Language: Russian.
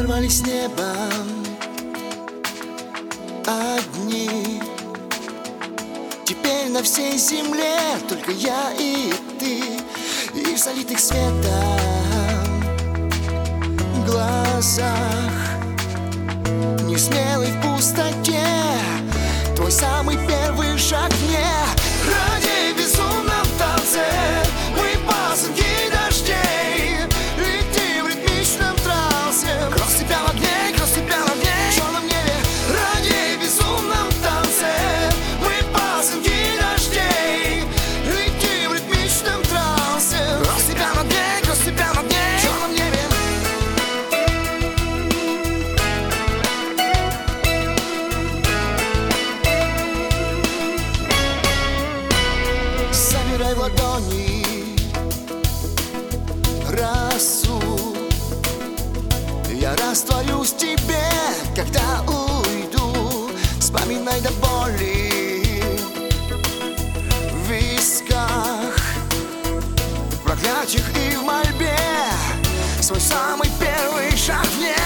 сорвались с неба одни. Теперь на всей земле только я и ты, и в залитых светом глазах, несмелый в пустоте, твой самый первый шаг мне. Ради безумном танце мы пасынки дождей, летим в ритмичном трансе, кросс тебя в огне, кросс тебя в огне, в черном небе. Ради безумном танце мы пасынки дождей, летим в ритмичном трансе, кросс тебя в огне, кросс тебя в огне, в черном небе. Собирай в ладони росу, я растворюсь в тебе, когда уйду. Вспоминай до боли в висках, в проклятиях и в мольбе свой самый первый шаг мне.